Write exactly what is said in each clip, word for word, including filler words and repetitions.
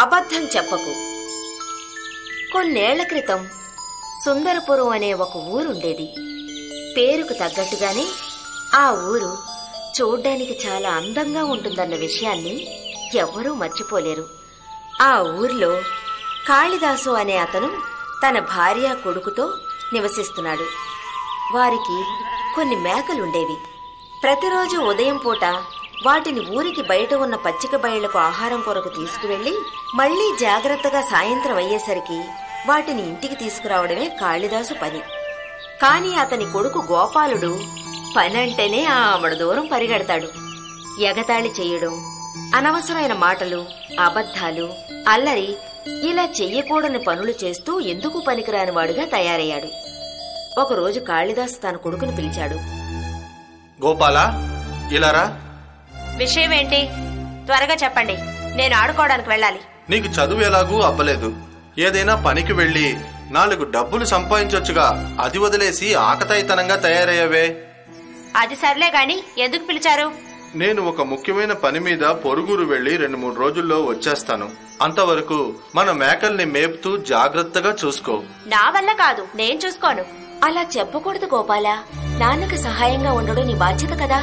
అబద్ధం చెప్పకు. కొన్నేళ్ల క్రితం సుందరపురం అనే ఒక ఊరుండేది. పేరుకు తగ్గట్టుగానే ఆ ఊరు చూడ్డానికి చాలా అందంగా ఉంటుందన్న విషయాన్ని ఎవ్వరూ మర్చిపోలేరు. ఆ ఊరిలో కాళిదాసు అనే అతను తన భార్య కొడుకుతో నివసిస్తున్నాడు. వారికి కొన్ని మేకలుండేవి. ప్రతిరోజు ఉదయం పూట వాటిని ఊరికి బయట ఉన్న పచ్చిక బయళ్లకు ఆహారం కొరకు తీసుకువెళ్లి మళ్లీ జాగ్రత్తగా సాయంత్రం అయ్యేసరికి వాటిని ఇంటికి తీసుకురావడమే కాళిదాసు పని. కాని అతని కొడుకు గోపాలుడు పనంటేనే ఆమడ దూరం పరిగెడతాడు. ఎగతాళి చెయ్యడం, అనవసరమైన మాటలు, అబద్ధాలు, అల్లరి ఇలా చెయ్యకూడని పనులు చేస్తూ ఎందుకు పనికిరాని వాడుగా తయారయ్యాడు. ఒకరోజు కాళిదాసు తన కొడుకును పిలిచాడు. గోపాలా, ఇలారా. విషయమేంటి? త్వరగా చెప్పండి, నేను ఆడుకోవడానికి వెళ్ళాలి. నీకు చదువు ఎలాగూ అబ్బలేదు. ఏదైనా పనికి వెళ్లి నాలుగు డబ్బులు సంపాదించొచ్చుగా, అది వదిలేసి ఆకతాయితనంగా తయారయ్యావే. అది సర్లే గాని ఎందుకు పిలిచారు? నేను ఒక ముఖ్యమైన పని మీద పొరుగురు వెళ్లి రెండు మూడు రోజుల్లో వచ్చేస్తాను. అంతవరకు మన మేకల్ని మేపుతూ జాగ్రత్తగా చూసుకో. నా వల్ల కాదు, నేను చూసుకోను. అలా చెప్పకూడదు గోపాలా, నాన్నకు సహాయంగా ఉండడం నీ బాధ్యత కదా.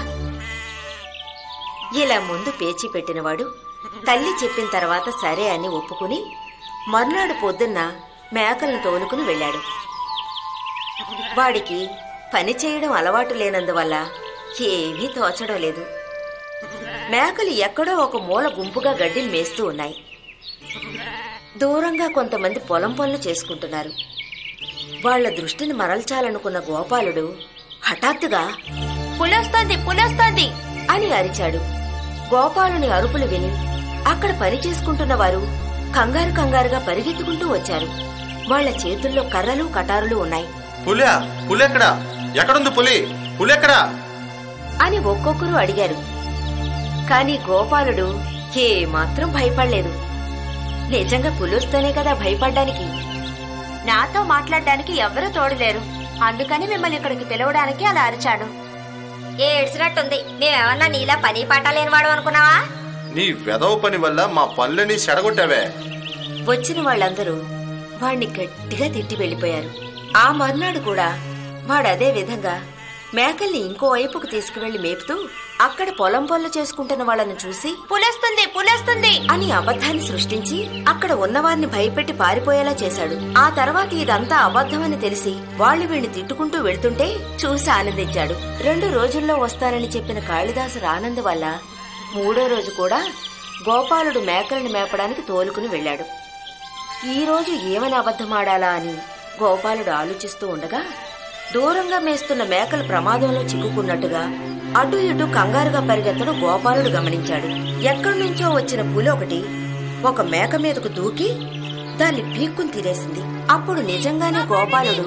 ఇలా ముందు పేచి పెట్టినవాడు తల్లి చెప్పిన తర్వాత సరే అని ఒప్పుకుని మర్నాడు పొద్దున్న మేకలను తోలుకుని వెళ్లాడు. వాడికి పని చేయడం అలవాటు లేనందువల్ల ఏమీ తోచడం లేదు. మేకలు ఎక్కడో ఒక మూల గుంపుగా గడ్డిని మేస్తూ ఉన్నాయి. దూరంగా కొంతమంది పొలం పనులు చేసుకుంటున్నారు. వాళ్ల దృష్టిని మరల్చాలనుకున్న గోపాలుడు హఠాత్తుగా పులొస్తోంది పులొస్తోంది అని అరిచాడు. గోపాలుని అరుపులు విని అక్కడ పని చేసుకుంటున్న వారు కంగారు కంగారుగా పరిగెత్తుకుంటూ వచ్చారు. వాళ్ల చేతుల్లో కర్రలు కటారులు ఉన్నాయి. పులియా, పులెక్కడా? ఎక్కడుంది పులి? పులెక్కడా అని ఒక్కొక్కరు అడిగారు. కాని గోపాలుడు ఏ మాత్రం భయపడలేదు. నిజంగా పులొస్తేనే కదా భయపడ్డానికి. నాతో మాట్లాడడానికి ఎవరూ తోడులేరు, అందుకని మిమ్మల్ని ఇక్కడికి పిలవడానికి అలా అరిచాడు. ఏడ్చినట్టుంది. నేనేమన్నా నీలా పని పాటలేనివాడు అనుకున్నావా? నీ వెదవ పని వల్ల మా పనులని చెడగొట్టావే. వచ్చిన వాళ్ళందరూ వాణ్ణి గట్టిగా తిట్టి వెళ్లిపోయారు. ఆ మర్నాడు కూడా వాడదే విధంగా మేకల్ని ఇంకో వైపుకు తీసుకువెళ్లి మేపుతూ అక్కడ పొలం పనులు చేసుకుంటున్న వాళ్లను చూసి పులేస్తుంది పులేస్తుంది అని అబద్ధాన్ని సృష్టించి అక్కడ ఉన్నవారిని భయపెట్టి పారిపోయేలా చేశాడు. ఆ తర్వాత ఇదంతా అబద్ధమని తెలిసి వాళ్లు వీళ్లు తిట్టుకుంటూ వెళ్తుంటే చూసి ఆనందించాడు. రెండు రోజుల్లో వస్తానని చెప్పిన కాళిదాసు రానందు వల్ల మూడో రోజు కూడా గోపాలుడు మేకలను మేపడానికి తోలుకుని వెళ్లాడు. ఈ రోజు ఏమని అబద్ధమాడాలా అని గోపాలుడు ఆలోచిస్తూ ఉండగా దూరంగా మేస్తున్న మేకలు ప్రమాదంలో చిక్కుకున్నట్టుగా అటు ఇటు కంగారుగా పరిగెత్తడం గోపాలుడు గమనించాడు. ఎక్కడి నుంచో వచ్చిన పులి ఒకటి ఒక మేక మీదకు దూకి దాన్ని పీక్కుని తినేసింది. అప్పుడు నిజంగానే గోపాలుడు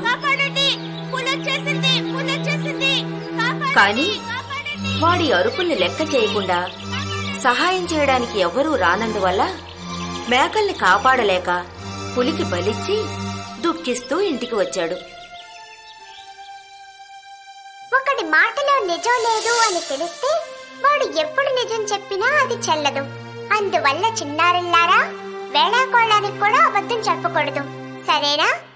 కాని వాడి అరుపుల్ని లెక్క చేయకుండా సహాయం చేయడానికి ఎవ్వరూ రానందువల్ల మేకల్ని కాపాడలేక పులికి బలిచ్చి దుఃఖిస్తూ ఇంటికి వచ్చాడు. ఒకడి మాటలో నిజం లేదు అని తెలిస్తే వాడు ఎప్పుడు నిజం చెప్పినా అది చెల్లదు. అందువల్ల చిన్నారులారా, వేళాకోళానికి కూడా అబద్ధం చెప్పకూడదు, సరేనా?